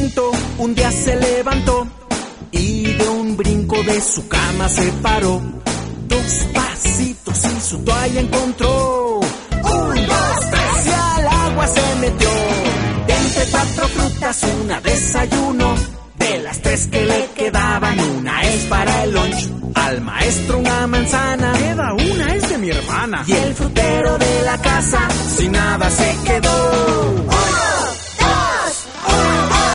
momento, un día se levantó y de un brinco de su cama se paró. 2 pasitos y su toalla encontró. 1, 2, 3 y al agua se metió. Entre 4 frutas una desayuno. De las 3 que le quedaban, una es para el lunch. Al maestro una manzana, queda una, es de mi hermana. Y el frutero de la casa sin nada se quedó. 1,